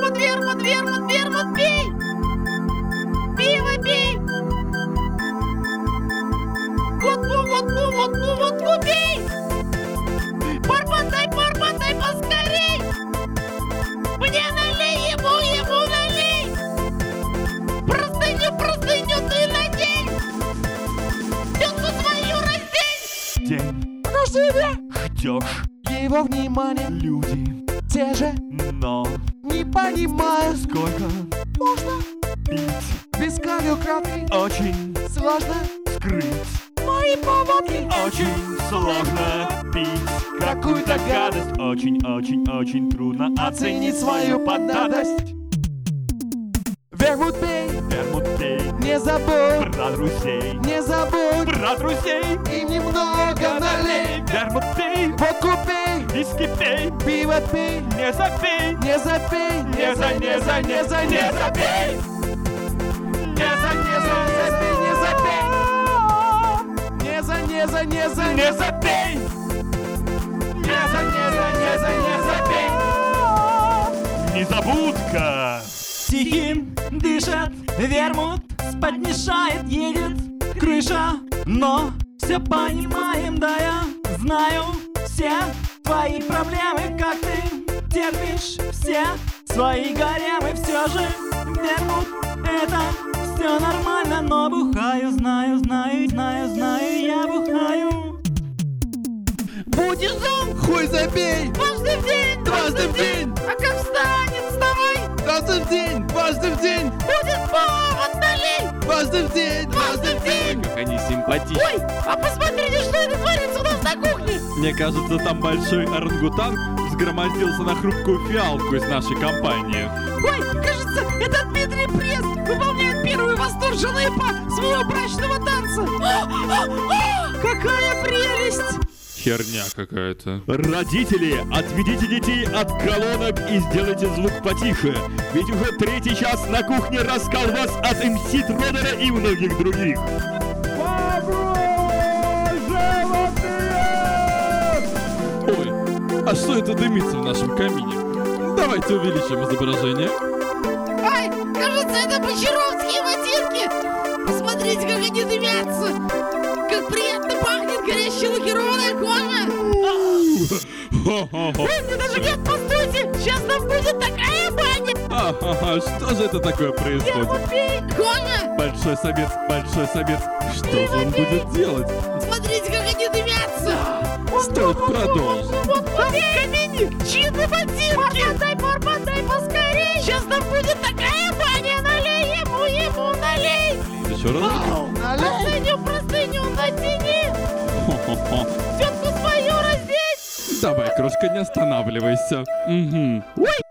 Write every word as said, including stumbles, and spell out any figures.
вермут, вермут, вермут, вермут, пей! Пиво пей! Водку, водку, водку, водку пей! Барбатай, барбатай поскорей! Мне налей, ему, ему налей! Простыню, простыню ты надень! Тетку свою раздень! День На себя ждешь, его внимание. люди, Те же но не понимаю, сколько можно пить, бесконечно очень сложно скрыть, мои повадки. очень сложно пить какую-то гадость, очень-очень-очень трудно оценить свою поддатость. Вермут пей, Вермут пей, не забудь, про друзей, не забудь, про друзей, и немного налей. Вермут пей, Водку пей, виски пей, пиво пей, не запей, не запей, не за, не за, не за, не запей, не за, не за, не запей, не запей, не за, не за, не за, не запей, не за, не за, не за, не запей. Незабудка. Тихим дышит вермут, спать мешает, едет крыша. Но все понимаем, да я знаю все твои проблемы, как ты терпишь все свои гаремы. Все же вермут, это все нормально, но бухаю, знаю, знаю, знаю, знаю, я бухаю. Будешь зол, хуй забей, дважды в день, дважды в день, а как встанет, вставай! дважды в день, дважды в день, Будет повод, налей! дважды в день, дважды в день. Как они симпатичны. Ой, а посмотрите, что это творится у нас на кухне! Мне кажется, там большой орангутанг взгромоздился на хрупкую фиалку из нашей компании. Ой, кажется, это Дмитрий Прест выполняет первые восторженные па своего брачного танца! А, а, а, какая прелесть! Херня какая-то. Родители, отведите детей от колонок и сделайте звук потише. Ведь уже третий час на кухне раскал вас от эм си Тродера и многих других. Ой, а что это дымится в нашем камине? Давайте увеличим изображение. Ай, кажется, это бочаровские ботинки! Посмотрите, как они дымятся! Как приятно пахнет горящая лакированная кожа! Ой, мне даже нет, постойте! Сейчас нам будет такая баня! Ага, что же это такое происходит? Вермут пей! Кожа! Большой самец, большой самец. Что же он будет делать? Смотрите, как они дымятся! Стоит продолжить. Вот, вот, каменник! Чьи-то ботинки! Барбатай, барбатай поскорей! Сейчас нам будет такая баня! Налей ему, ему налей! Еще раз. Простыню, простыню натяни! Хо-хо-хо. Тетку свою раздеть! Давай, крошка, не останавливайся. Угу. Ой,